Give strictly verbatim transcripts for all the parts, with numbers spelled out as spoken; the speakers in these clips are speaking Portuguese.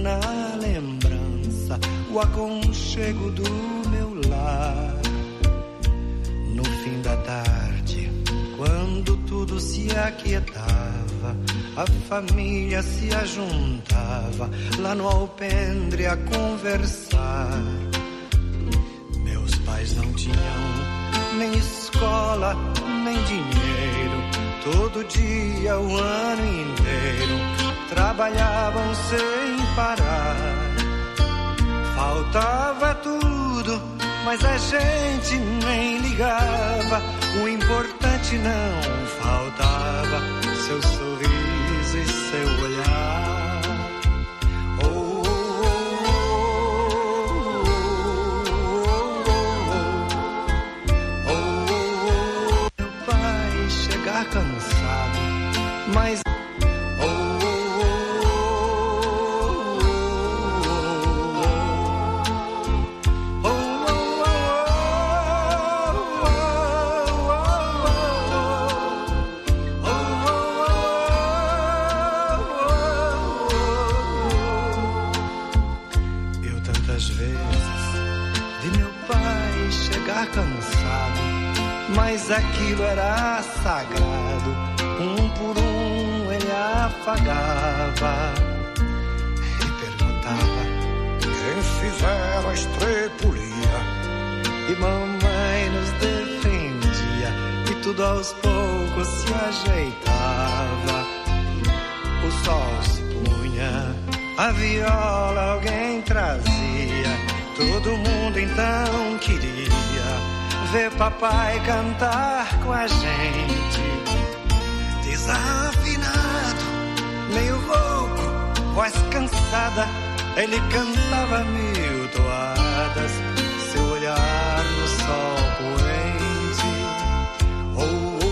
na lembrança o aconchego do meu lar. No fim da tarde, quando tudo se aquietava, a família se ajuntava lá no alpendre a conversar. Meus pais não tinham nem escola, nem dinheiro. Todo dia, o ano inteiro, trabalhavam sem parar. Faltava tudo, mas a gente nem ligava. O importante não faltava, seu sorriso e seu olhar. Oh, oh, oh, oh, oh, oh. Meu pai chegar cansado, mas cansado, mas aquilo era sagrado. Um por um ele afagava e perguntava: quem fizeram a estrepulia? E mamãe nos defendia, e tudo aos poucos se ajeitava. O sol se punha, a viola alguém trazia. Todo mundo então queria ver papai cantar com a gente. Desafinado, meio rouco, voz cansada, ele cantava mil toadas, seu olhar no sol poente. Oh, oh,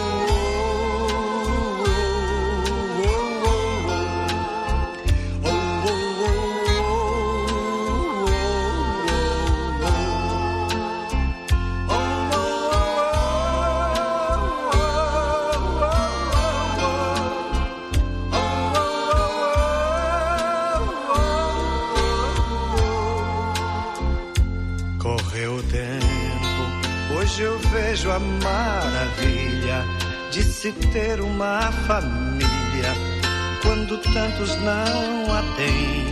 eu vejo a maravilha de se ter uma família quando tantos não a têm.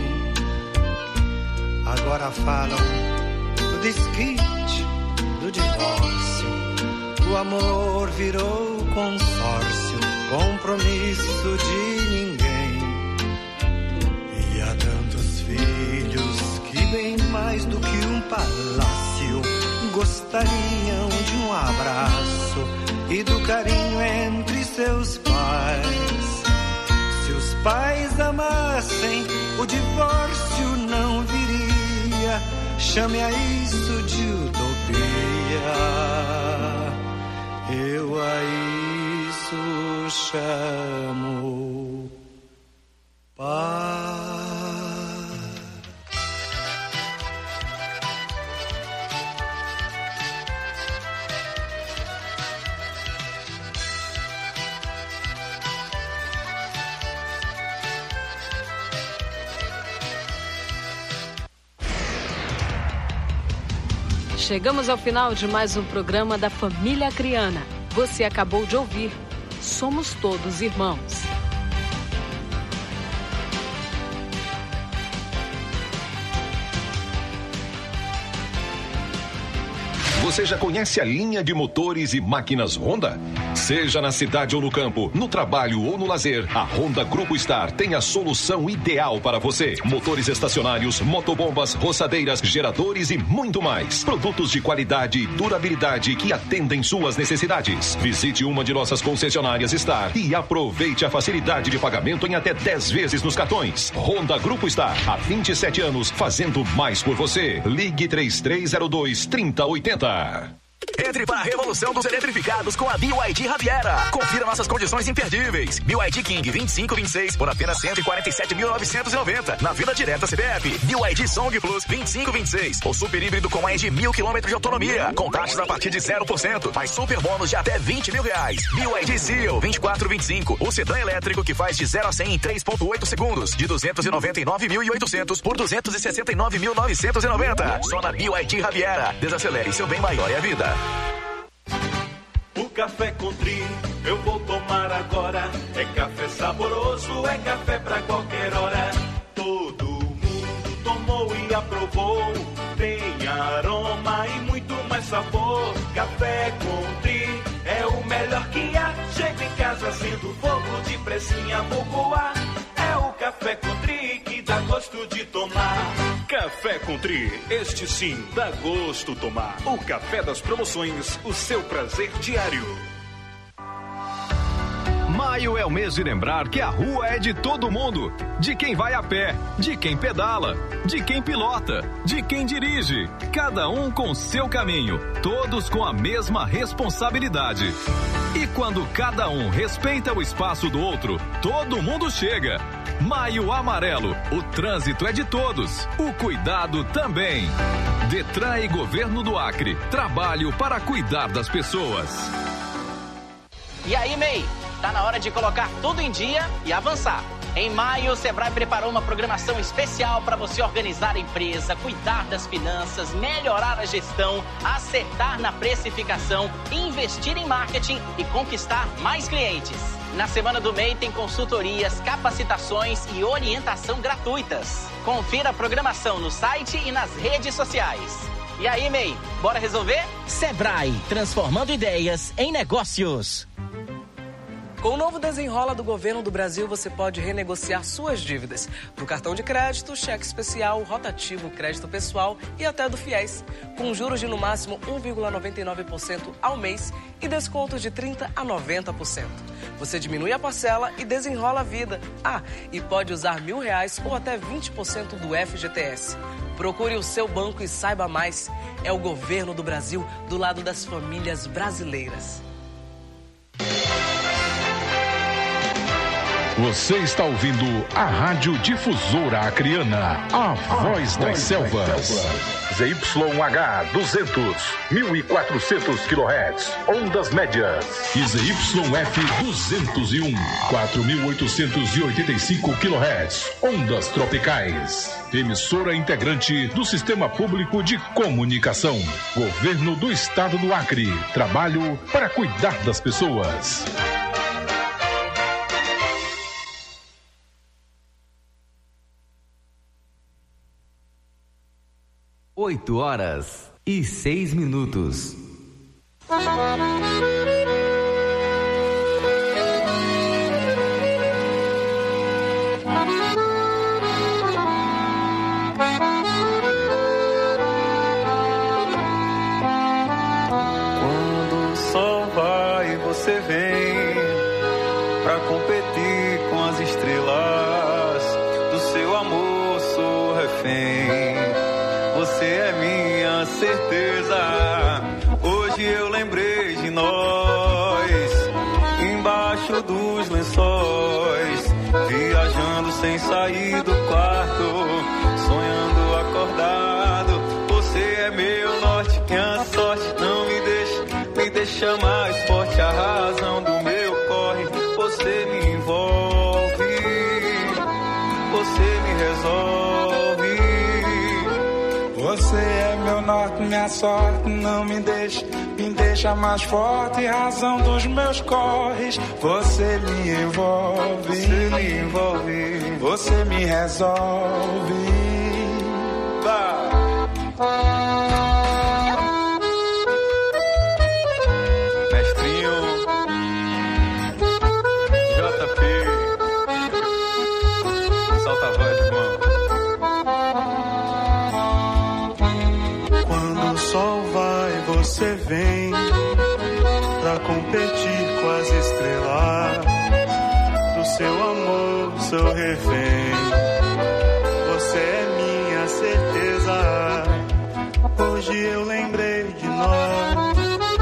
Agora falam do desquite, do divórcio. O amor virou consórcio, compromisso de ninguém. E há tantos filhos que bem mais do que um palácio gostariam de um abraço e do carinho entre seus pais. Se os pais amassem, o divórcio não viria. Chame a isso de utopia. Eu a isso chamo paz. Chegamos ao final de mais um programa da Família Acreana. Você acabou de ouvir Somos Todos Irmãos. Você já conhece a linha de motores e máquinas Honda? Seja na cidade ou no campo, no trabalho ou no lazer, a Honda Grupo Star tem a solução ideal para você. Motores estacionários, motobombas, roçadeiras, geradores e muito mais. Produtos de qualidade e durabilidade que atendem suas necessidades. Visite uma de nossas concessionárias Star e aproveite a facilidade de pagamento em até dez vezes nos cartões. Honda Grupo Star, há vinte e sete anos, fazendo mais por você. Ligue três três zero dois, três zero oito zero. Entre para a revolução dos eletrificados com a B Y D Riviera. Confira nossas condições imperdíveis. B Y D King vinte e cinco vinte e seis por apenas cento e quarenta e sete mil novecentos e noventa. Na Vila Direta C P F. B Y D Song Plus vinte e cinco vinte e seis. O super híbrido com mais de mil quilômetros de autonomia. Com taxas a partir de zero por cento. Mais super bônus de até vinte mil reais. B Y D Seal vinte e quatro vinte e cinco. O sedã elétrico que faz de zero a cem em três ponto oito segundos. De duzentos e noventa e nove mil e oitocentos por duzentos e sessenta e nove mil novecentos e noventa. Só na B Y D Riviera. Desacelere, seu bem maior é a vida. O café Country eu vou tomar agora. É café saboroso, é café pra qualquer hora. Todo mundo tomou e aprovou. Tem aroma e muito mais sabor. Café Country é o melhor que há. Chego em casa sendo fogo de pressinha, vou coar. É o Café Country que dá gosto de tomar. Café Country, este sim dá gosto tomar. O café das promoções, o seu prazer diário. Maio é o mês de lembrar que a rua é de todo mundo. De quem vai a pé, de quem pedala, de quem pilota, de quem dirige. Cada um com seu caminho, todos com a mesma responsabilidade. E quando cada um respeita o espaço do outro, todo mundo chega. Maio Amarelo, o trânsito é de todos, o cuidado também. Detran e Governo do Acre, trabalho para cuidar das pessoas. E aí, M E I? Tá na hora de colocar tudo em dia e avançar. Em maio, o Sebrae preparou uma programação especial para você organizar a empresa, cuidar das finanças, melhorar a gestão, acertar na precificação, investir em marketing e conquistar mais clientes. Na semana do M E I tem consultorias, capacitações e orientação gratuitas. Confira a programação no site e nas redes sociais. E aí, M E I, bora resolver? Sebrae, transformando ideias em negócios. Com o novo Desenrola do Governo do Brasil, você pode renegociar suas dívidas do cartão de crédito, cheque especial, rotativo, crédito pessoal e até do FIES, com juros de no máximo um vírgula noventa e nove por cento ao mês e descontos de trinta por cento a noventa por cento. Você diminui a parcela e desenrola a vida. Ah, e pode usar mil reais ou até vinte por cento do F G T S. Procure o seu banco e saiba mais. É o Governo do Brasil do lado das famílias brasileiras. Você está ouvindo a Rádio Difusora Acreana, a voz das selvas. Z Y H duzentos, mil e quatrocentos quilohertz, ondas médias. E Z Y F duzentos e um, quatro mil oitocentos e oitenta e cinco quilohertz, ondas tropicais. Emissora integrante do Sistema Público de Comunicação. Governo do Estado do Acre. Trabalho para cuidar das pessoas. Oito horas e seis minutos. Quando o sol vai, você vem pra competir com as estrelas. Do seu amor sou refém. Você é minha certeza. Hoje eu lembrei de nós, embaixo dos lençóis, viajando sem sair do quarto, sonhando acordado. Você é meu norte, que a sorte não me deixa, me deixa mais forte. A razão do meu corre, você me envolve, você me resolve. Você é meu norte, minha sorte, não me deixa, me deixa mais forte, razão dos meus corres. Você me envolve, você me envolve, você me resolve. Mestrinho J P, solta a voz, irmão. Quando o sol vai, você vem pra competir com as estrelas. Do seu amor sou refém. Você é minha certeza. Hoje eu lembrei de nós,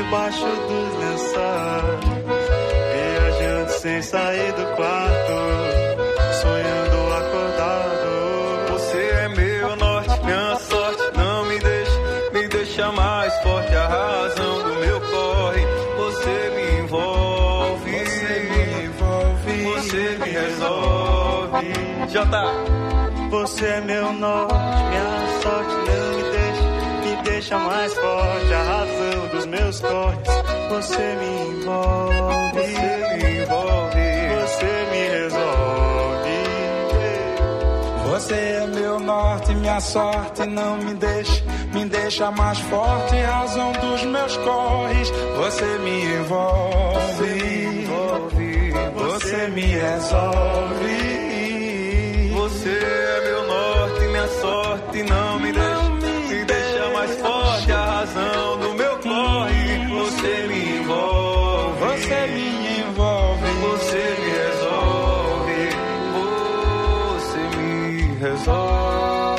debaixo dos lençóis, viajando sem sair do quarto, sonhando acordado. Você é meu norte, minha sorte, não me deixa, me deixa mais forte, a razão do meu corre. Você me envolve, você me envolve, você me resolve. Já tá. Você é meu norte, minha sorte, não me deixa, me deixa mais forte, a razão dos meus corres. Você me envolve, você me envolve, você me resolve. Você é meu norte, minha sorte, não me deixa, me deixa mais forte, razão dos meus corres. Você me envolve, você me, envolve, você me resolve. Você é meu norte, minha sorte, não me deixa, me deixa mais forte, a razão do meu corre. Você me envolve, você me envolve, você me resolve, você me resolve.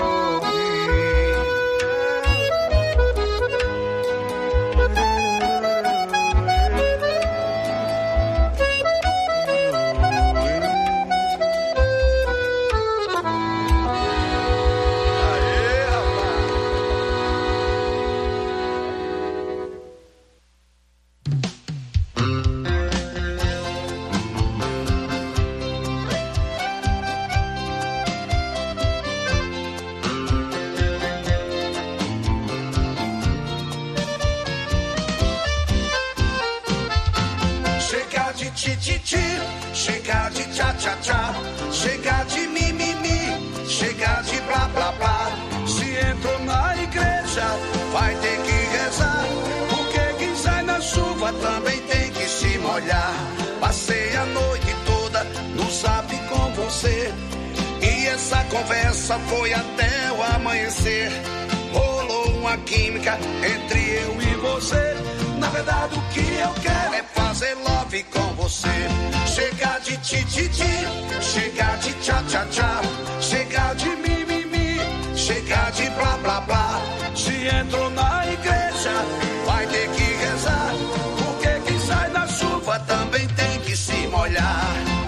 Chega de tchá-tchá-tchá, chega de mimimi, chega de blá-blá-blá. Se entrou na igreja, vai ter que rezar, porque quem sai na chuva também tem que se molhar. Passei a noite toda no zap com você, e essa conversa foi até o amanhecer. Rolou uma química entre eu e você. Na verdade o que eu quero é fazer love com você. Chega de ti-ti-ti, chega de tchá-tchá-tchá, chega de mimimi, chega de blá-blá-blá. Se entrou na igreja, vai ter que rezar, porque quem sai da chuva também tem que se molhar.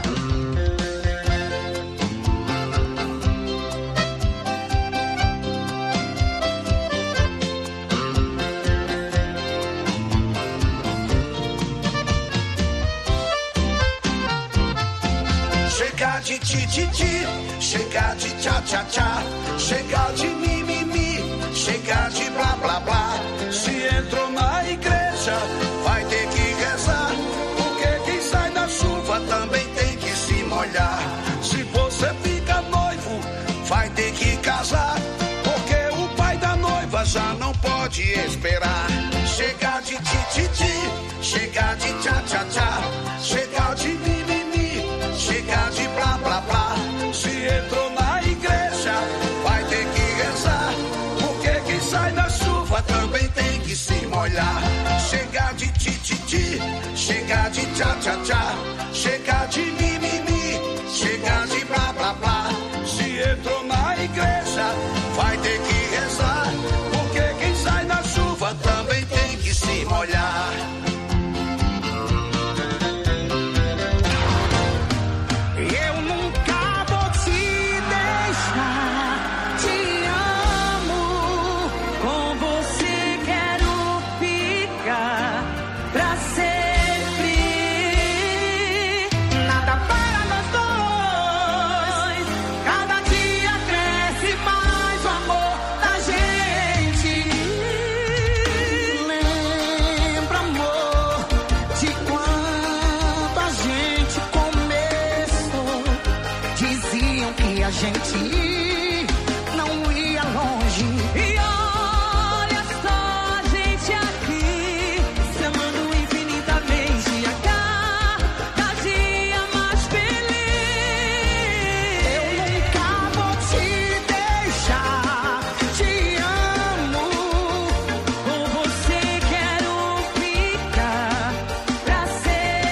Chega de ti-ti-ti, chega de tchá-tchá-tchá, chega de mimimi, chega de blá-blá-blá. Se entrou na igreja, vai ter que rezar, porque quem sai da chuva também tem que se molhar. Se você fica noivo, vai ter que casar, porque o pai da noiva já não pode esperar. Chega de ti-ti-ti, chega de tchá-tchá-tchá, chega de mimimi, chega de blá blá blá. Se entrou na igreja, vai ter que rezar, porque quem sai da chuva também tem que se molhar. Chega de ti-ti-ti, chega de tchá-tchá-tchá, chega de mimimi, chega de blá blá blá. Se entrou na igreja, vai ter que rezar, porque quem sai da chuva também tem que se molhar.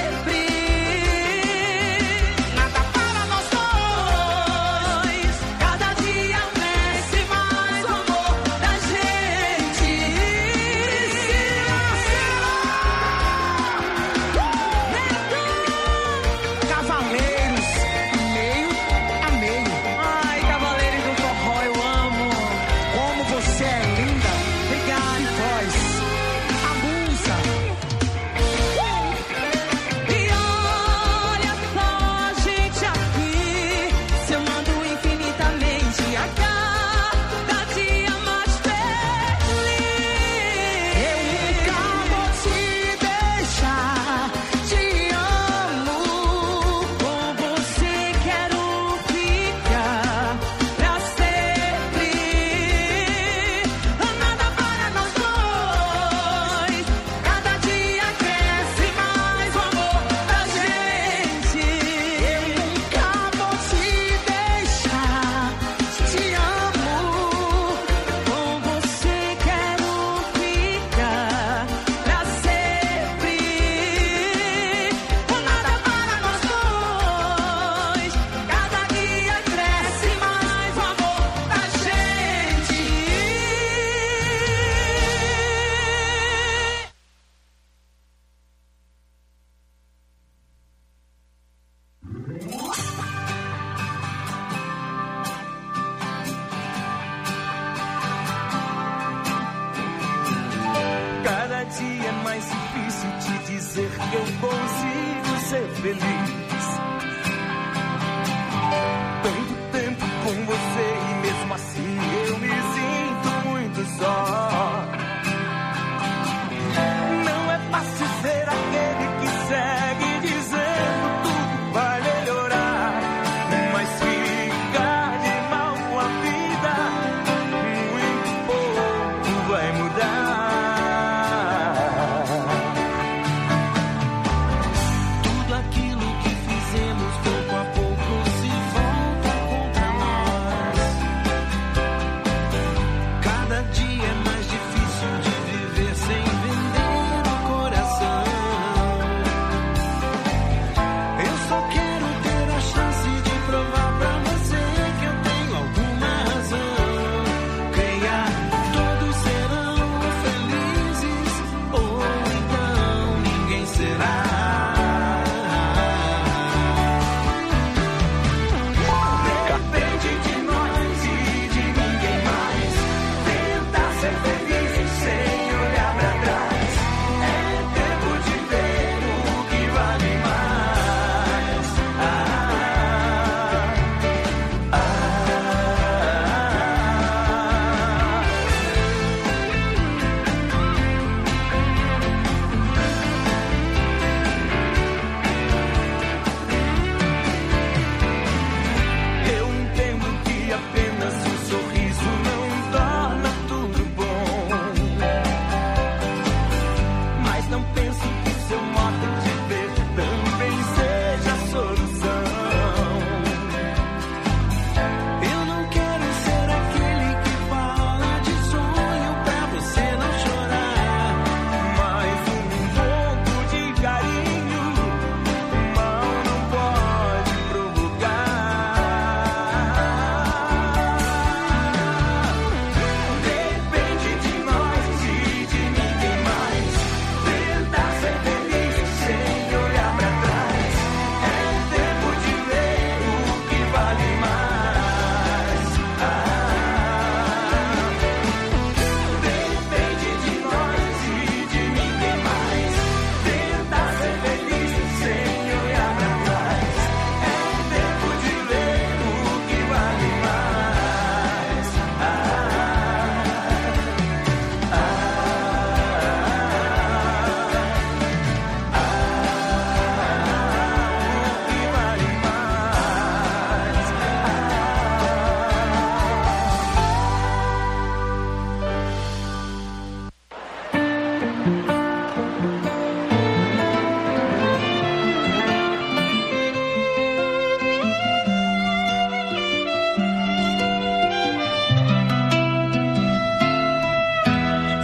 Nada para nós dois.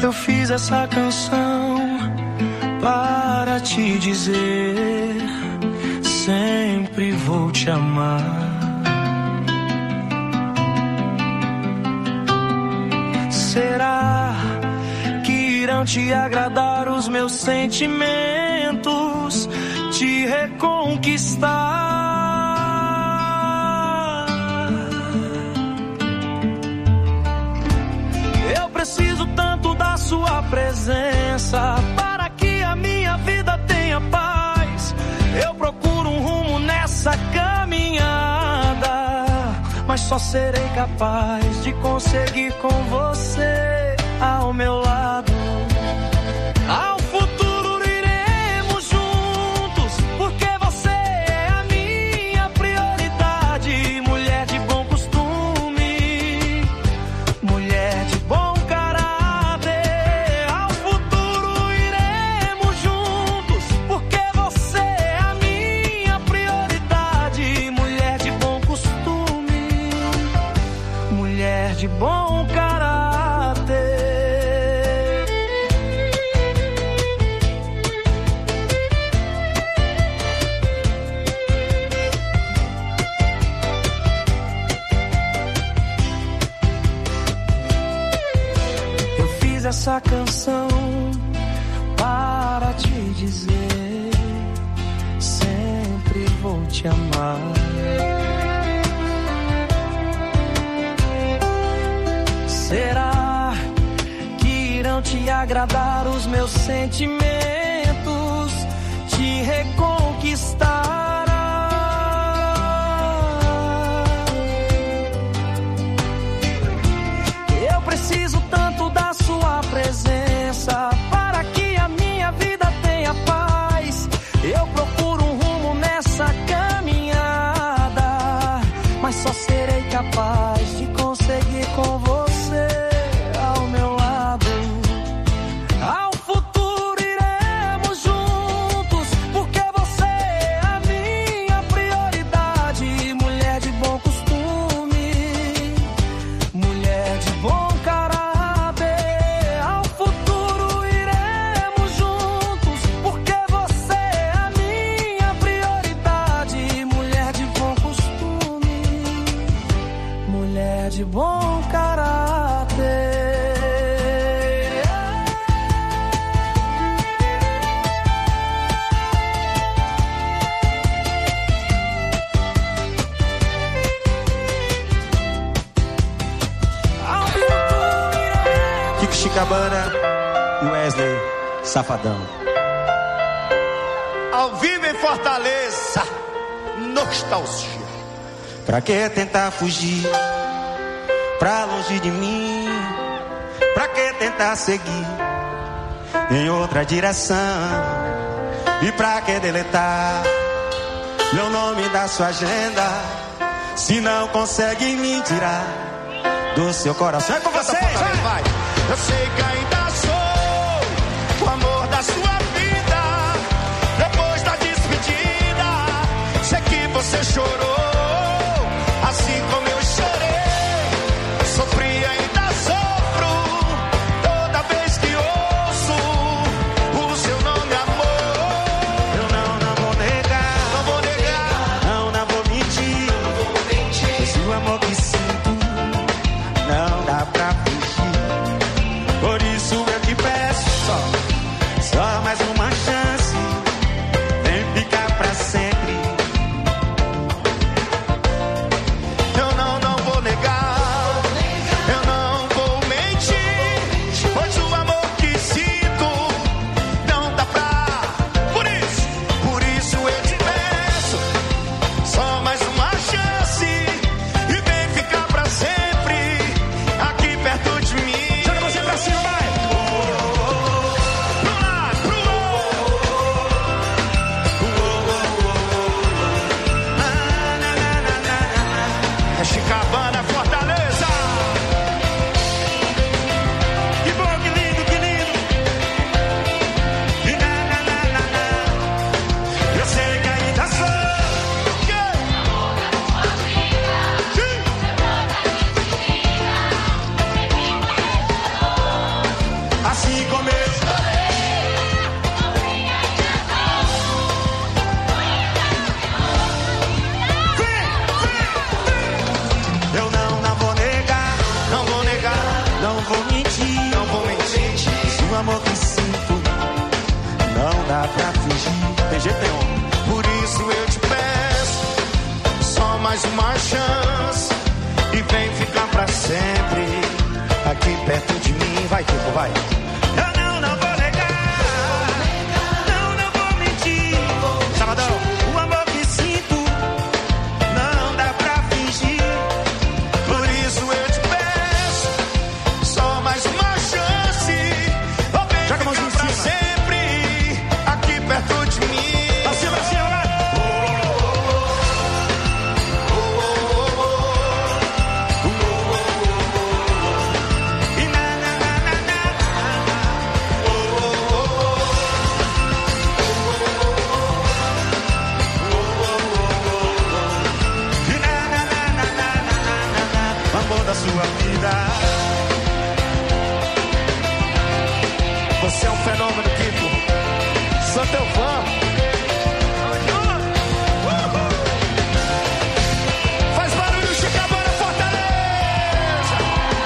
Eu fiz essa canção para te dizer, sempre vou te amar. Será que irão te agradar os meus sentimentos, te reconquistar? Eu preciso tanto da sua presença para que a minha vida tenha paz. Eu procuro um rumo nessa caminhada, mas só serei capaz de conseguir com você ao meu lado. Ao futuro iremos juntos, porque você é a minha prioridade. Mulher de bom costume, mulher de bom caráter. Ao futuro iremos juntos, porque você é a minha prioridade. Mulher de bom costume, mulher de bom caráter. Eu fiz essa canção para te dizer, sempre vou te amar. Será que irão te agradar os meus sentimentos, te reconquistar? Eu preciso tanto da sua presença para que a minha vida tenha paz. Eu procuro um rumo nessa caminhada, mas só serei capaz de conseguir com você ao meu lado. Ao futuro iremos juntos, porque você é a minha prioridade. Mulher de bom costume, mulher de bom caráter. Ao futuro iremos juntos, porque você é a minha prioridade. Mulher de bom costume, mulher de bom caráter. Kiko Chicabana e Wesley Safadão. Ao vivo em Fortaleza, nostalgia. Pra que tentar fugir pra longe de mim? Pra que tentar seguir em outra direção? E pra que deletar meu nome da sua agenda, se não consegue me tirar do seu coração? É com vocês, vai, vai. Eu sei que ainda sou o amor da sua vida. Depois da despedida, sei que você chorou, assim como eu chorei. Sofri e ainda sofro toda vez que ouço o seu nome, amor. Eu não, não vou negar, não vou negar, não, não vou mentir, não vou mentir. Esse amor que sinto não dá pra fugir. Por isso eu te peço só, só mais uma chance. Vem ficar pra sempre. da sua vida. Você é um fenômeno, Kiko. Sou teu fã. Faz barulho, Chicabana, Fortaleza.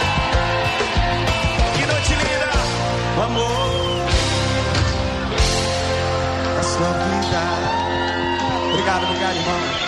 Que noite linda. O amor da sua vida. Obrigado, obrigado, irmão.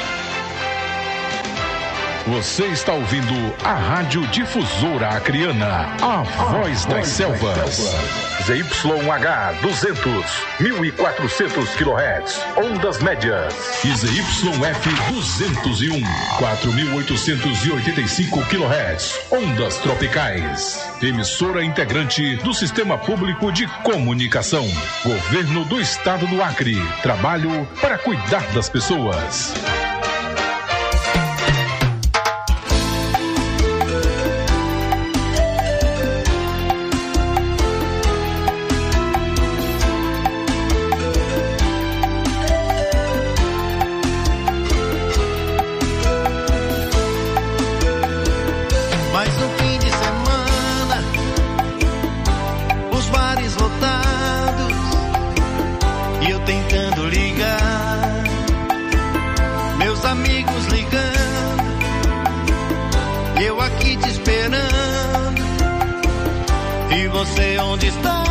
Você está ouvindo a Rádio Difusora Acreana, a voz das selvas. Z Y H duzentos, mil e quatrocentos quilohertz, ondas médias. E Z Y F duzentos e um, quatro mil oitocentos e oitenta e cinco quilohertz, ondas tropicais. Emissora integrante do Sistema Público de Comunicação. Governo do Estado do Acre. Trabalho para cuidar das pessoas. Você onde está?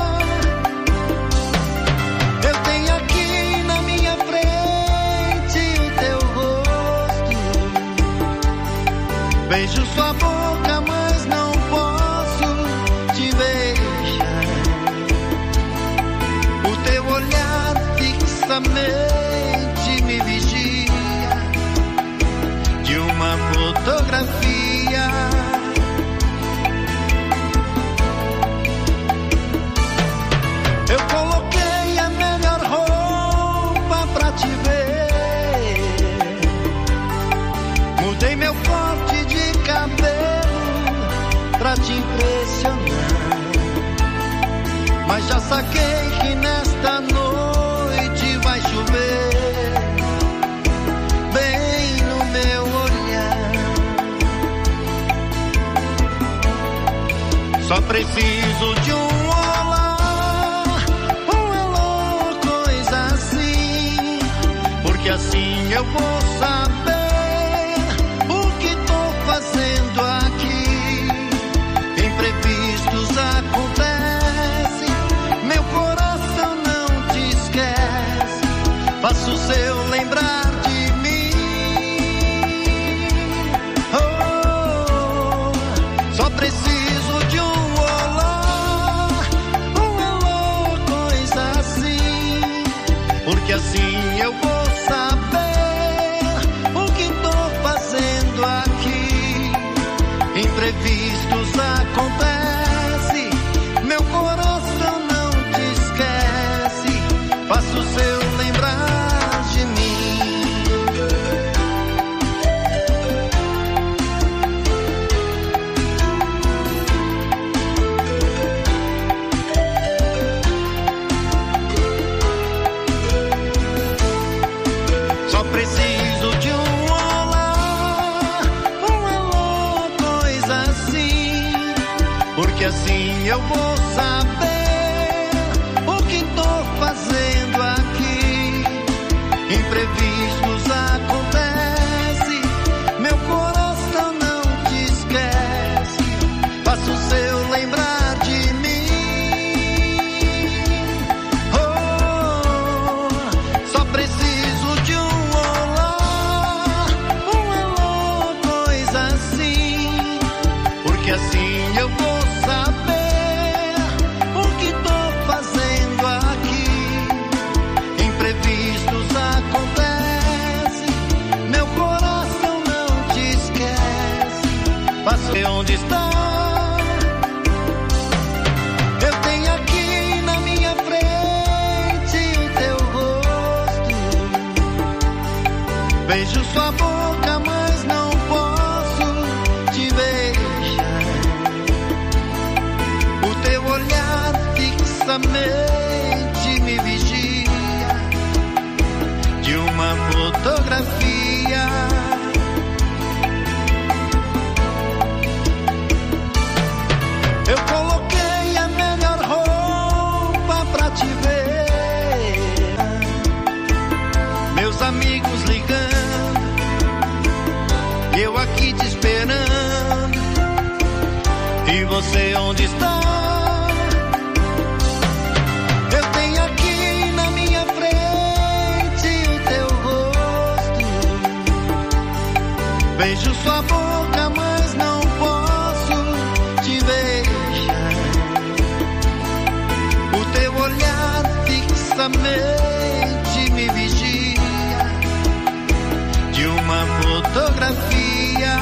Eu tenho aqui na minha frente o teu rosto. Beijo sua boca, mas não posso te beijar. O teu olhar fixamente me vigia de uma fotografia. Eu coloquei a melhor roupa pra te ver. Mudei meu corte de cabelo pra te impressionar. Mas já saquei que nesta noite vai chover bem no meu olhar. Só preciso de um assim eu vou saber o que tô fazendo aqui. Imprevistos acontecem, meu coração não te esquece. Faço o seu lembrar de mim. Oh, só preciso de um olá, um alô, coisa assim. Porque assim eu vou imprevistos acontecem, meu coração não te esquece. Faço o seu lembrar de mim. Só preciso de um porque assim eu vou saber o que tô fazendo aqui. Imprevistos acontecem, meu coração não te esquece. Faço o seu lembrar de mim. Oh, só preciso de um olá, um alô, coisa assim. Porque assim eu vou onde está? Eu tenho aqui na minha frente o teu rosto. Beijo sua boca, mas não posso te beijar. O teu olhar fixamente me vigia de uma fotografia. não sei onde está. Eu tenho aqui na minha frente o teu rosto. Beijo sua boca, mas não posso te beijar. O teu olhar fixamente me vigia de uma fotografia.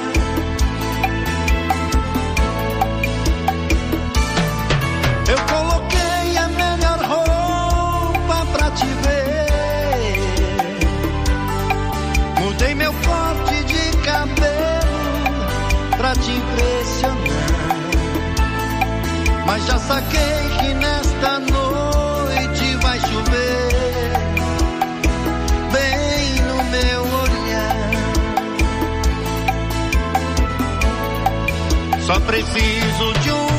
Eu coloquei a melhor roupa pra te ver. Mudei meu corte de cabelo pra te impressionar. Mas já saquei que nesta noite vai chover bem no meu olhar. Só preciso de um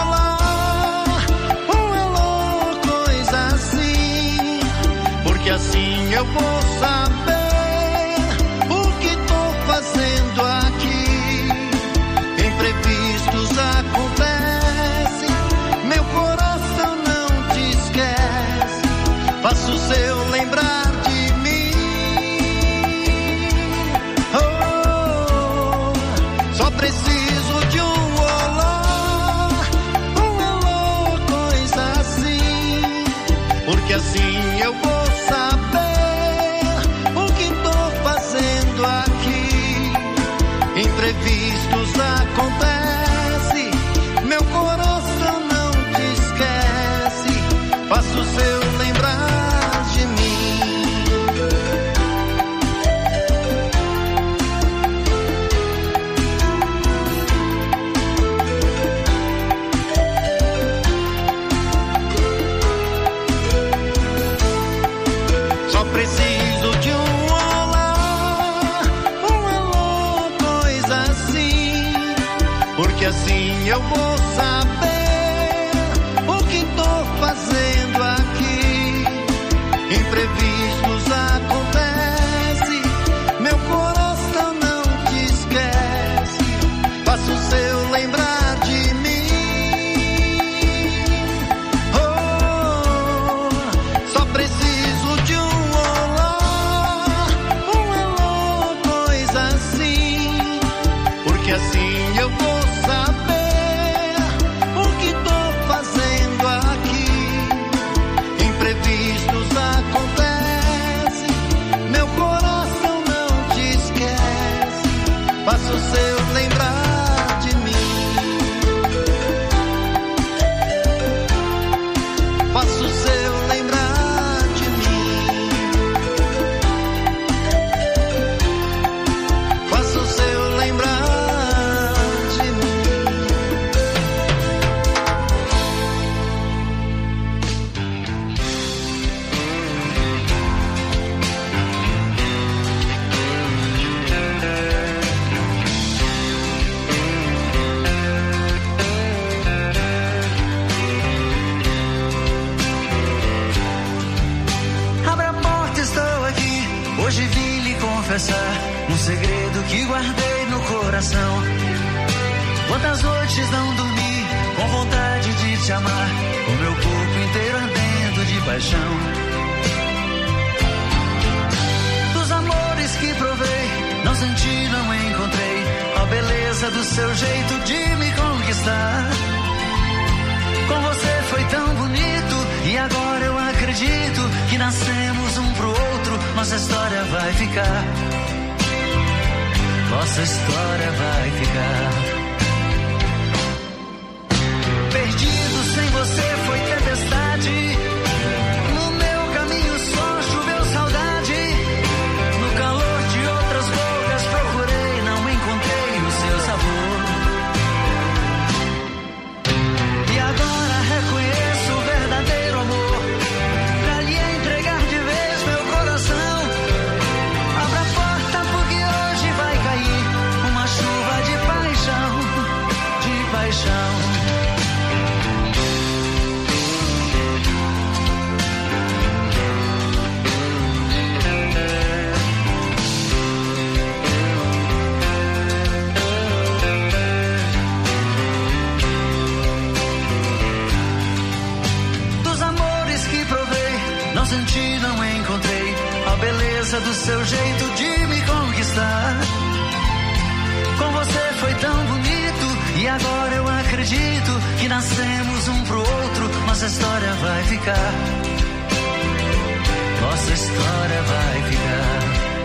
assim eu vou saber o que tô fazendo aqui. Imprevistos acontecem, meu coração não te esquece. Faço o seu lembrar de mim. Oh, só preciso de um olá, um alô, coisa assim, porque assim eu vou imprevistos acontecem, meu coração não te esquece. Faço o seu lembrar de mim. Só preciso de um porque assim eu vou saber o que tô fazendo aqui. Imprevistos acontecem, meu coração não te esquece. Faço o seu lembrar de mim. Oh, só preciso de um olá, um alô, coisa assim, porque assim eu vou o seu lembrar de mim. Faço o seu lembrar de mim. Faço o seu lembrar de mim. Hoje vim lhe confessar um segredo que guardei no coração. Quantas noites não dormi com vontade de te amar, o meu corpo inteiro ardendo de paixão. Dos amores que provei, não senti, não encontrei a beleza do seu jeito de me conquistar. Com você foi tão bonito e agora eu acredito que nascemos um pro outro, nossa história vai ficar. Nossa história vai ficar. Perdido sem você foi tempestade. No meu caminho só choveu saudade. No calor de outras bocas procurei, não encontrei o seu sabor. E agora reconheço o verdadeiro amor. Pra lhe entregar de vez meu coração. Abra a porta porque hoje vai cair uma chuva de paixão, de paixão. seu jeito de me conquistar. Com você foi tão bonito e agora eu acredito que nascemos um pro outro. Nossa história vai ficar. Nossa história vai ficar.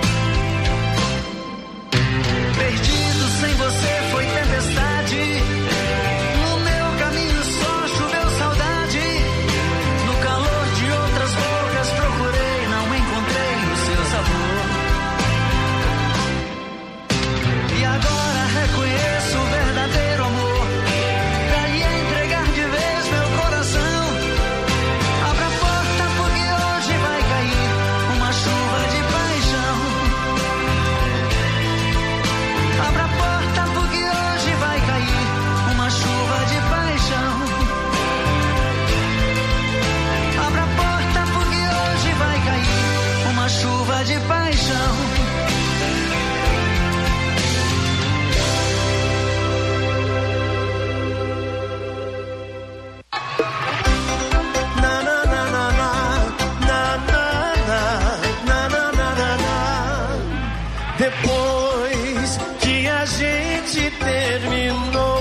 Perdido sem você foi tempestade. No meu caminho só choveu saudade. No calor de outras bocas procurei, não encontrei o seu sabor. E agora reconheço o verdadeiro amor. Pra lhe entregar de vez meu coração. Abra a porta porque hoje vai cair uma chuva de paixão. Abra a porta porque hoje vai cair uma chuva de paixão. Abra a porta porque hoje vai cair uma chuva de paixão. Depois que a gente terminou,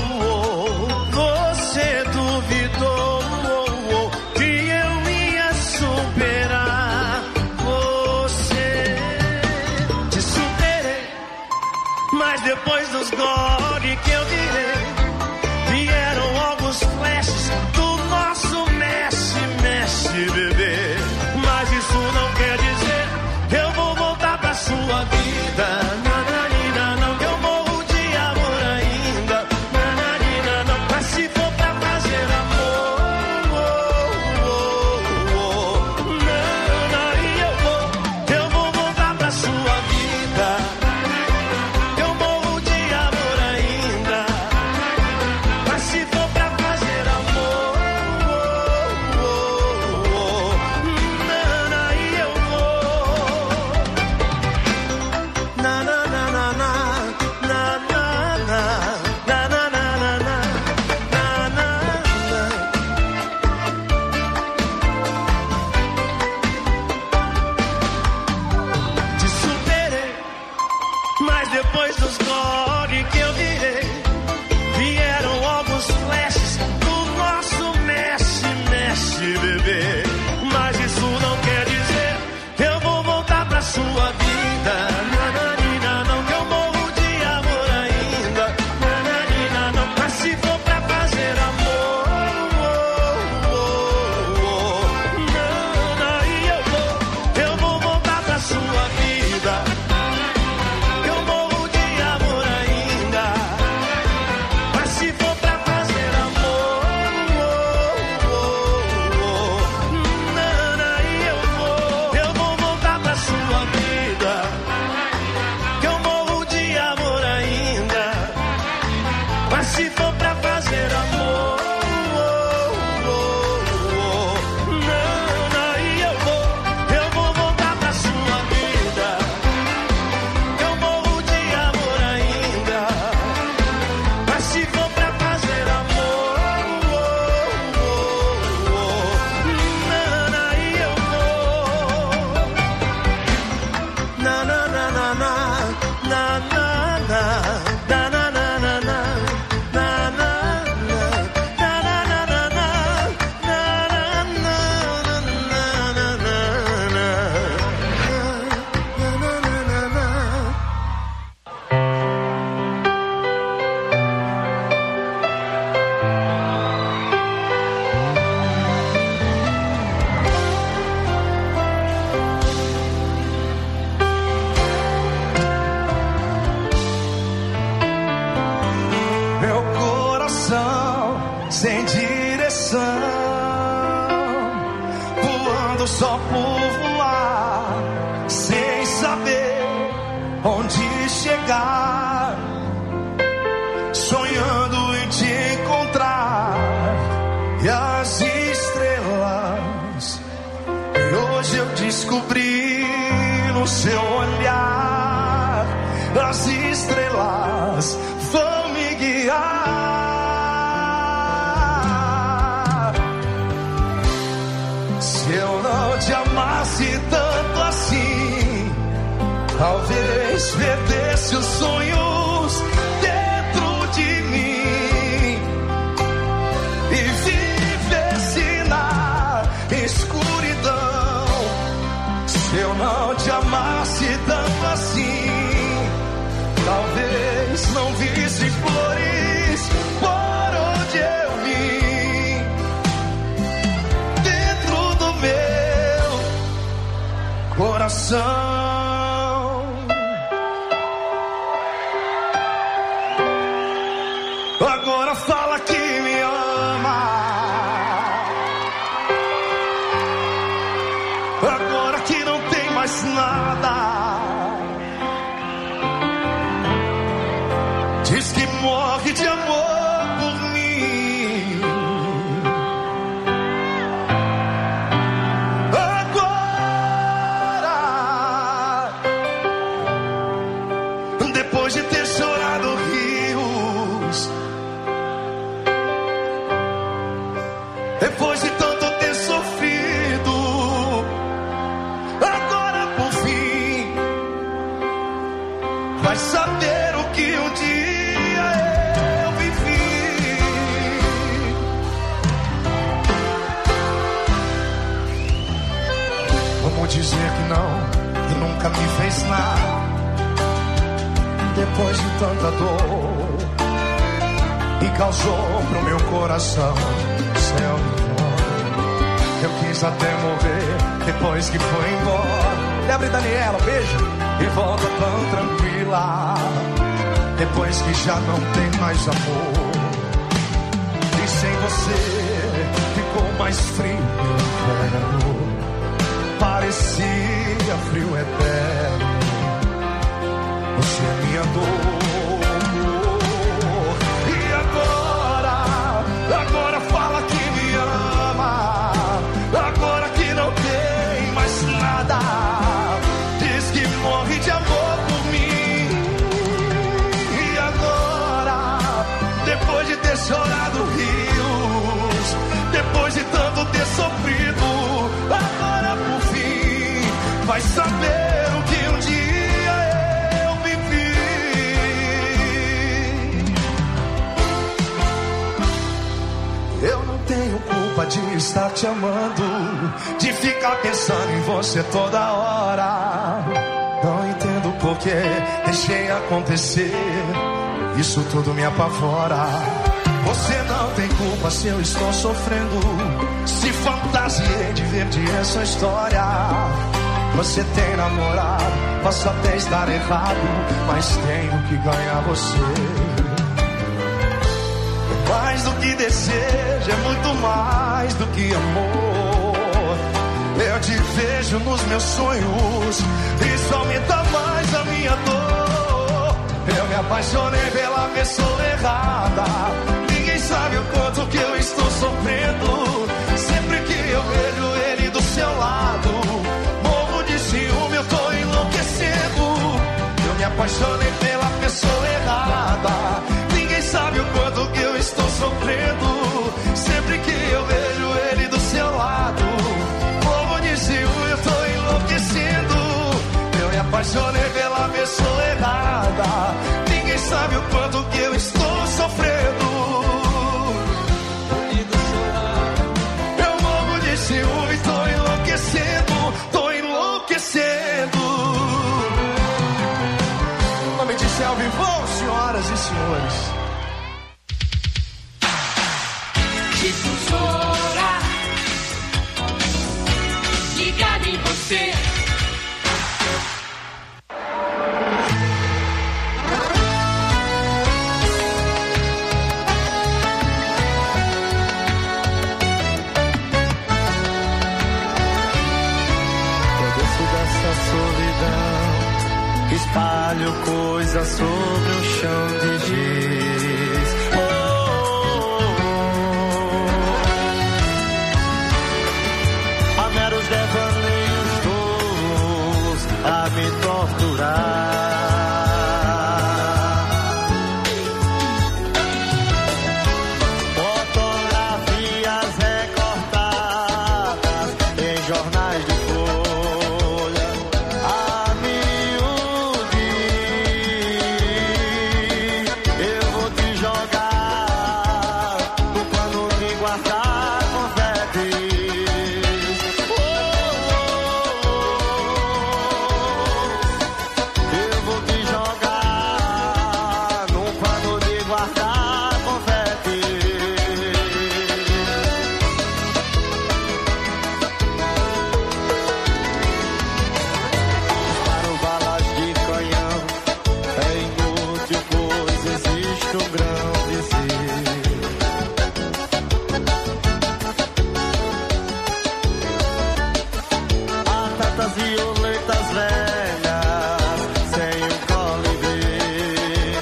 você duvidou que eu ia superar você. Te superei, mas depois dos gole que eu virei, vieram alguns flashes do nosso mexe, mexe, bebê. Mas isso não quer dizer que eu vou voltar pra sua vida. Nananina, não, eu morro de amor ainda. Nananina, não, mas se for pra fazer amor, oh, oh, oh. Não, aí eu vou, eu vou voltar pra sua vida. Eu morro de amor ainda. Mas se for pra fazer amor, oh, oh, oh. Não, aí eu vou. Na na na na na na na na na na na na na na. Te superei, mas depois dos gole que eu virei, vieram alguns flashes do nosso mexe, mexe, bebê. Mas isso não quer dizer que eu vou voltar pra sua vida. Nananina, não, que eu morro de amor ainda. Nananina, não, mas se for pra fazer amor, oh, oh, oh. Não, aí eu vou, eu vou voltar pra sua vida. Eu morro de amor ainda. Mas se for pra fazer amor, oh, oh, oh. Não, aí eu vou, eu vou voltar pra sua vida. Eu morro de amor ainda. Mas se for pra fazer amor, oh, oh, oh. Não, aí eu vou, eu vou voltar pra sua vida. Eu morro de amor ainda. Mas se for pra fazer amor, oh, oh, oh. Não, aí eu vou. Na na na na na na na na na na na na na na na Meu coração sem direção, voando só por voar, sem saber onde chegar, sonhando em te encontrar e as estrelas. E hoje eu descobri no seu olhar, as estrelas vão me guiar. Se eu não te amasse tanto assim, se perdesse os sonhos dentro de mim e vivesse na escuridão. Se eu não te amasse tanto assim, talvez não visse flores por onde eu vim. Dentro do meu coração. Agora fala que me ama. Agora que não tem mais nada. Diz que morre de amor por mim. Agora, depois de ter chorado rios, depois de tanto ter sofrido, agora por fim vai saber o que um dia eu vivi. Vamos dizer que não, que nunca me fez nada. Depois de tanta dor e causou pro meu coração céu. Eu quis até morrer depois que foi embora. Débora e Daniela, beijo. E volta tão tranquila depois que já não tem mais amor. E sem você ficou mais frio o inverno. Parecia frio eterno. Você é minha dor. E agora, agora fala que me ama. Agora que não tem mais nada. Diz que morre de amor por mim. E agora, depois de ter chorado rios, depois de tanto ter sofrido, agora por fim vai saber o que um dia eu vivi. Eu não tenho culpa de estar te amando, de ficar pensando em você toda hora. Não entendo por que deixei acontecer, isso tudo me apavora. Você não tem culpa se eu estou sofrendo, se fantasiei de ver de essa história. Você tem namorado, posso até estar errado, mas tenho que ganhar você. É mais do que desejo, é muito mais do que amor. Eu te vejo nos meus sonhos, isso aumenta mais a minha dor. Eu me apaixonei pela pessoa errada. Ninguém sabe o quanto que eu estou sofrendo. Sempre que eu vejo ele do seu lado, morro de ciúme, eu tô enlouquecendo. Eu me apaixonei pela pessoa errada. Ninguém sabe o quanto que eu estou sofrendo. Sempre que eu vejo ele do seu lado, morro de ciúme, eu tô enlouquecendo. Eu me apaixonei pela pessoa errada. Ninguém sabe o quanto que eu estou sofrendo. Eu morro de ciúme, tô enlouquecendo, tô enlouquecendo. O nome de Selvi Vão, senhoras e senhores. Difusora, ligada em você. Espalho coisas sobre um chão de giz. Oh, oh, Batatas violetas velhas, sem um colibri.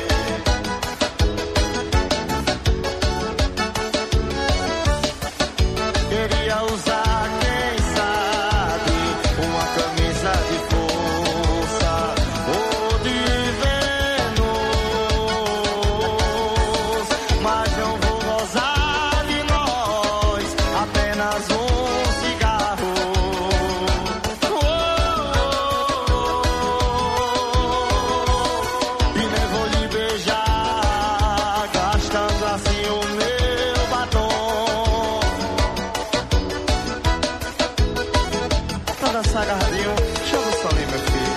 Queria usar, quem sabe, uma camisa de força ou de Vênus, mas não vou gozar de nós, apenas um cigarro. E nem vou lhe beijar, gastando assim o meu batom. Pra dançar agarradinho, chama o solinho, meu filho.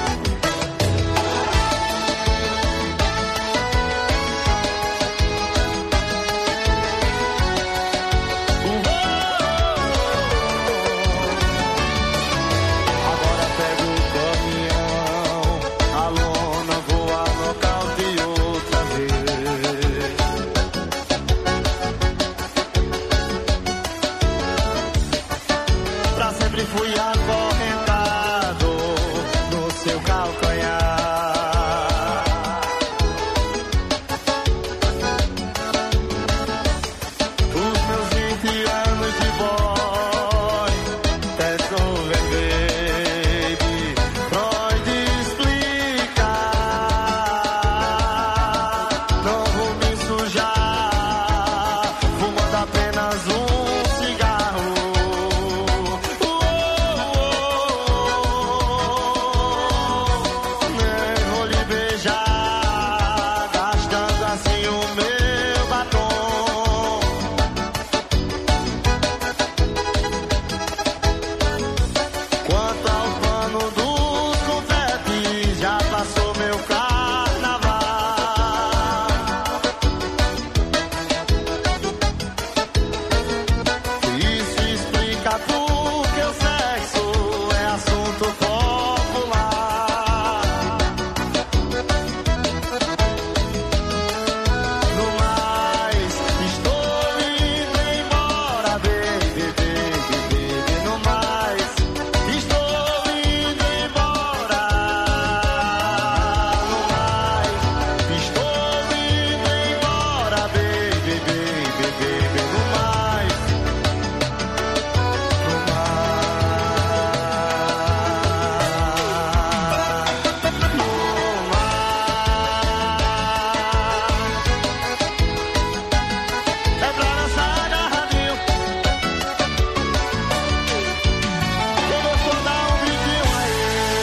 Agora pego o caminhão, a lona voa nocaute outra vez. Pra sempre fui acorrentado no seu calcanhar. Os meus vinte anos de boy, that's over, baby. Freud explica, não vou me sujar, fumando apenas um cigarro. Nem vou lhe beijar, gastando assim o meu batom. Quanto ao pano dos confetes, já passou meu carnaval. Isso explica porque o sexo é assunto popular. No mais, estou indo embora, baby, baby, baby. No mais, estou indo embora. No mais, estou indo embora, baby, baby, baby. No mais, no mais, é pra dançar agarradinho. Eu vou só dar um vidinho aí.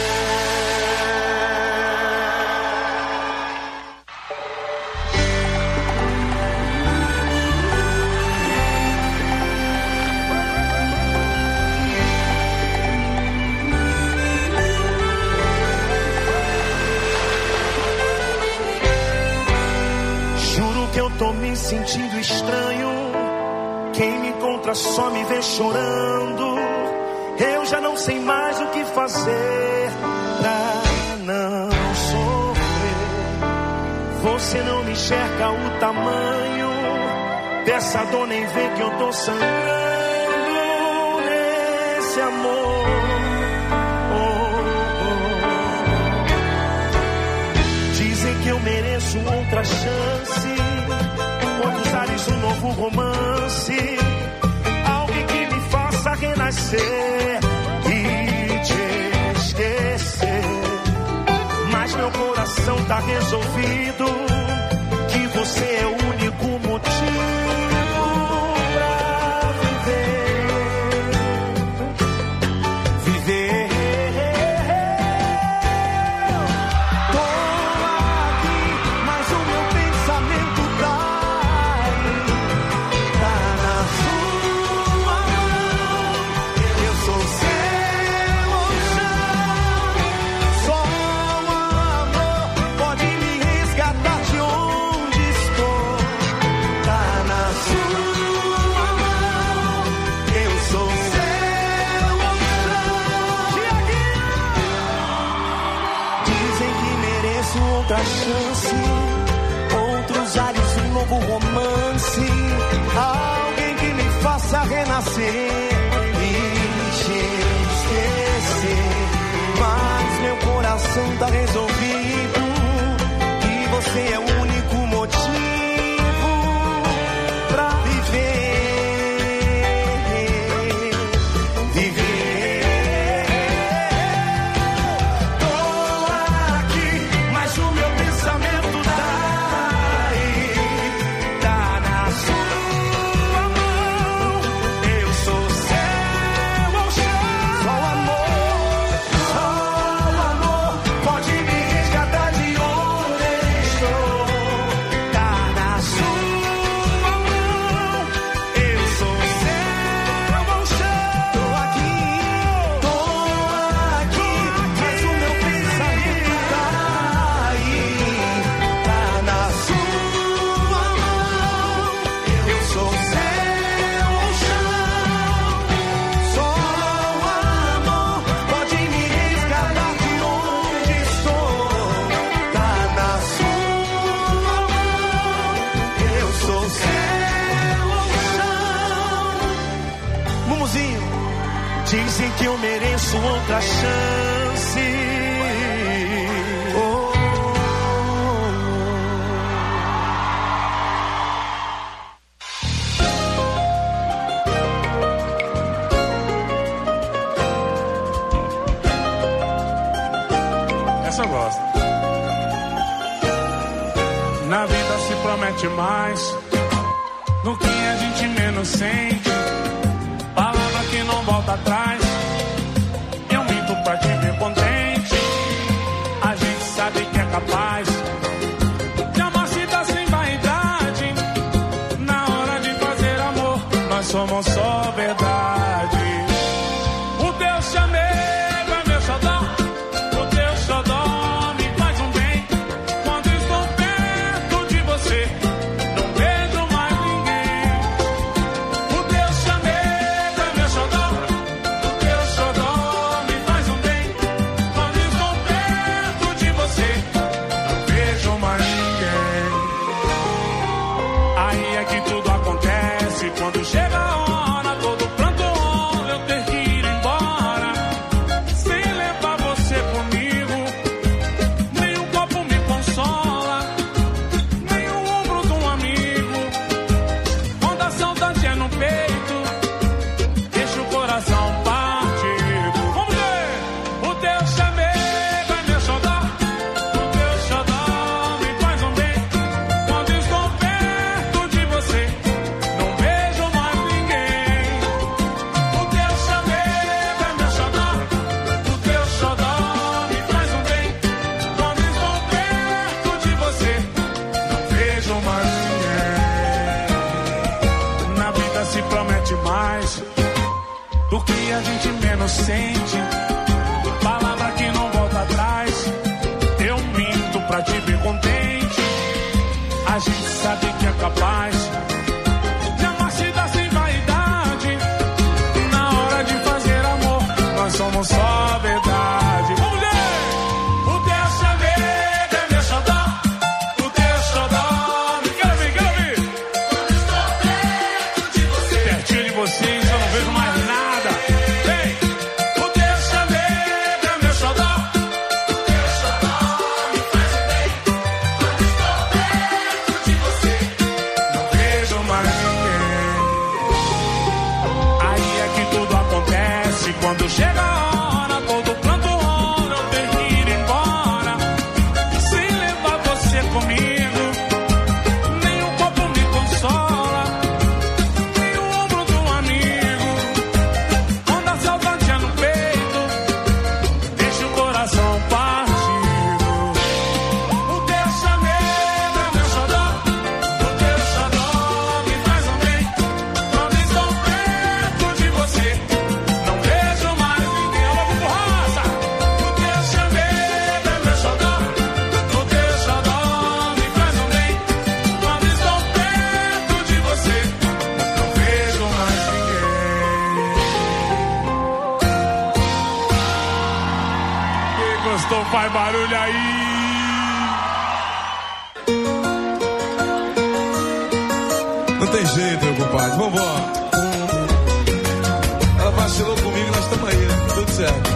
Juro que eu tô me sentindo estranho. Quem me encontra só me vê chorando. Eu já não sei mais o que fazer pra não sofrer. Você não me enxerga o tamanho dessa dor, nem vê que eu tô sangrando nesse amor. Oh, oh. Dizem que eu mereço outra chance, outros ares, um novo romance, alguém que me faça renascer e te esquecer. Mas meu coração tá resolvido, que você é o único motivo pra viver. Viver. Tô aqui, mas o meu pensamento tá aí, tá na sua mão. Eu sou seu chão, só o amor pode me resgatar. sim, alguém que me faça renascer e te esquecer. Mas meu coração tá resolvido e você é o único motivo pra viver. Dizem que eu mereço outra chance. Oh. Essa eu gosto. Na vida se promete mais do que a gente menos sente. Palavra que não volta atrás. Eu minto pra te ver contente. A gente sabe que é capaz de amar se dá sem vaidade. Na hora de fazer amor, nós somos só verdade. O teu chamego é meu xodó. O teu xodó me faz um bem. Quando estou perto de você, não vejo mais ninguém. O teu chamego é meu xodó. O teu xodó me faz um bem. Quando estou perto de você, não vejo mais ninguém. Aí é que tudo acontece. Quando chega a hora, todo pranto rola, eu ter que ir embora. Sem levar você comigo, nem um copo me consola, nem o ombro de um amigo. Quando a saudade é no peito, deixa o coração partido. Vamos ver! O teu chamego é meu xodó. O teu xodó me faz um bem. Quando estou perto de você, não vejo mais ninguém. O teu chamego é meu xodó. O teu xodó me faz um bem. Quando estou perto de você, não vejo mais ninguém. Na vida se promete mais do que a gente menos sente. Palavra que não volta atrás. Eu minto pra te ver contente. A gente sabe que é capaz de amar se dá sem vaidade. Na hora de fazer amor, nós somos só verdade. Vamos ver! O teu chamego é meu xodó. O teu xodó me quero ouvir, quero ouvir. Quando estou perto de você, pertinho de vocês, eu não vejo mais nada. Vem! O teu chamego é meu xodó. O teu xodó me faz um bem. Quando estou perto de você, não vejo mais ninguém. Aí é que tudo acontece. Quando chega a hora, todo pranto rola, eu ter que ir embora. Sem levar você comigo, nem um copo me consola, nem o ombro de um amigo. Quando a saudade é no peito, deixa o coração partido. O teu chamego é meu xodó. O teu xodó me faz um bem. Quando estou perto de você, não vejo mais ninguém. Alô, Bubu Rosa! O teu chamego é meu xodó. O teu xodó me faz um bem. Quando estou perto de você, não vejo mais ninguém. Quem gostou faz barulho aí. tem jeito, meu compadre. Vambora. Ela vacilou comigo, nós estamos aí, né? Tudo certo.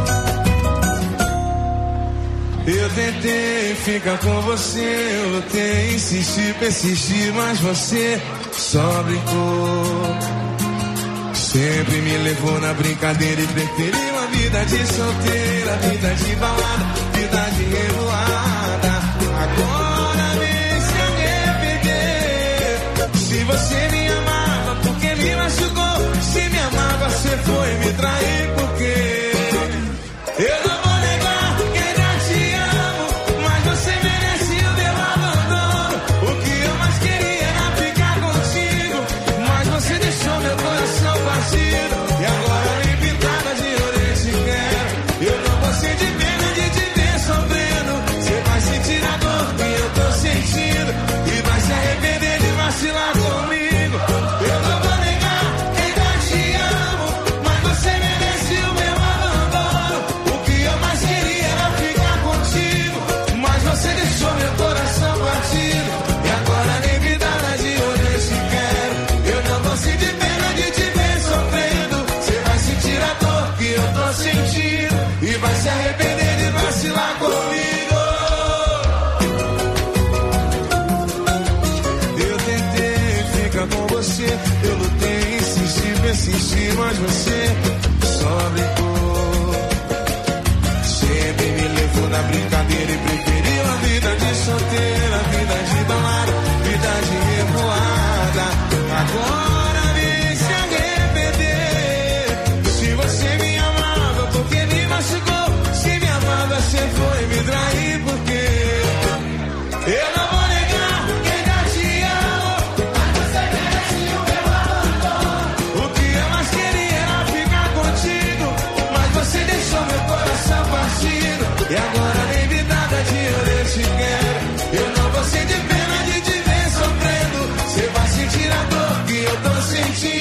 Eu tentei ficar com você, eu lutei, insisti, persisti, mas você só brincou. Sempre me levou na brincadeira e preferiu a vida de solteira, vida de balada, vida de revoada. Agora vem se arrepender. Se você me amava, porque me machucou? Se me amava, você foi me trair, porque eu não vou negar que ainda te amo, mas você merece o meu abandono. O que eu mais queria era ficar contigo, mas você deixou meu coração partido. E agora nem pintada de ouro eu te quero. Eu não vou sentir pena de te ver sofrendo. Você vai sentir a dor que eu tô sentindo e vai se arrepender de vacilar comigo. Eu não vou negar que ainda te amo, mas você merece o meu abandono. O que eu mais queria era ficar contigo, mas você deixou meu coração partido. E agora nem pintada de ouro eu te quero. Eu não vou sentir pena de te ver sofrendo. Você vai sentir a dor que eu tô sentindo e vai se arrepender de vacilar comigo. Eu tentei ficar com você, eu lutei, insisti, persisti, mas você só brincou. Sempre me levou na brincadeira e preferiu a vida de solteira, vida de balada, vida de revoada. Agora vem se arrepender. Se você me amava, porque me machucou? Se me amava, você foi me trair, porque eu não vou negar que ainda te amo, mas você merece o meu abandono. O que eu mais queria era ficar contigo, mas você deixou meu coração partido. E agora nem vidada de ouro eu te quero. Eu não vou sentir pena de te ver sofrendo. Você vai sentir a dor que eu tô sentindo